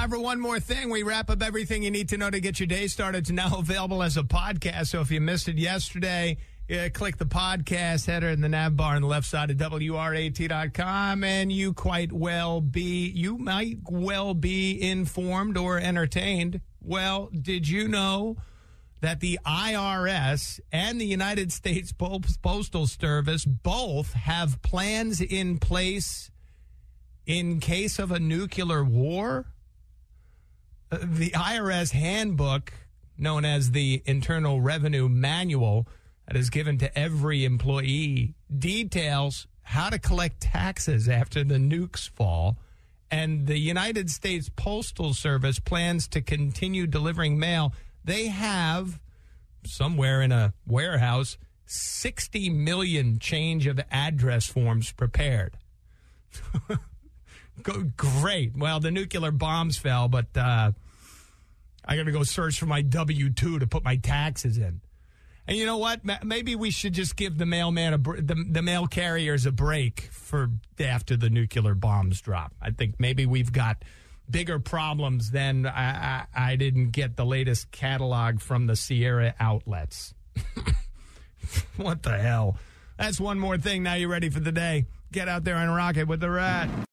Time for one more thing. We wrap up everything you need to know to get your day started. It's now available as a podcast. So if you missed it yesterday, click the podcast header in the nav bar on the left side of WRAT.com, and you might well be informed or entertained. Well, did you know that the IRS and the United States Postal Service both have plans in place in case of a nuclear war? The IRS handbook, known as the Internal Revenue Manual, that is given to every employee, details how to collect taxes after the nukes fall. And the United States Postal Service plans to continue delivering mail. They have, somewhere in a warehouse, 60 million change of address forms prepared. Great. Well, the nuclear bombs fell, but I got to go search for my W-2 to put my taxes in. And you know what? Maybe we should just give the mailman the mail carriers a break for after the nuclear bombs drop. I think maybe we've got bigger problems than I didn't get the latest catalog from the Sierra outlets. What the hell? That's one more thing. Now you're ready for the day. Get out there and rock it with the rat.